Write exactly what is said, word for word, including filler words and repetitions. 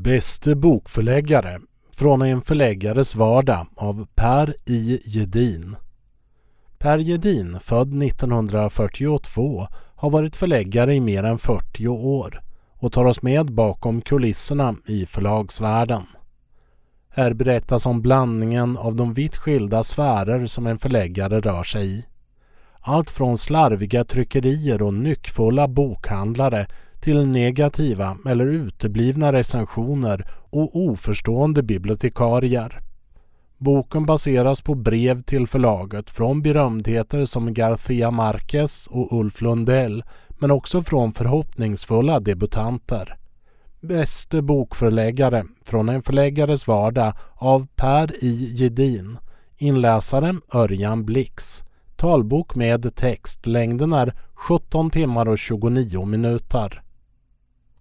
Bäste bokförläggare från en förläggares vardag av Per I. Gedin. Per Gedin, född nittonhundrafyrtiotvå, har varit förläggare i mer än fyrtio år och tar oss med bakom kulisserna i förlagsvärlden. Här berättas om blandningen av de vitt skilda sfärer som en förläggare rör sig i. Allt från slarviga tryckerier och nyckfulla bokhandlare till negativa eller uteblivna recensioner och oförstående bibliotekarier. Boken baseras på brev till förlaget från berömdheter som Garcia Marquez och Ulf Lundell, men också från förhoppningsfulla debutanter. Bäste bokförläggare från en förläggares vardag av Per I. Gedin. Inläsare Örjan Blix. Talbok med text. Längden är sjutton timmar och tjugonio minuter.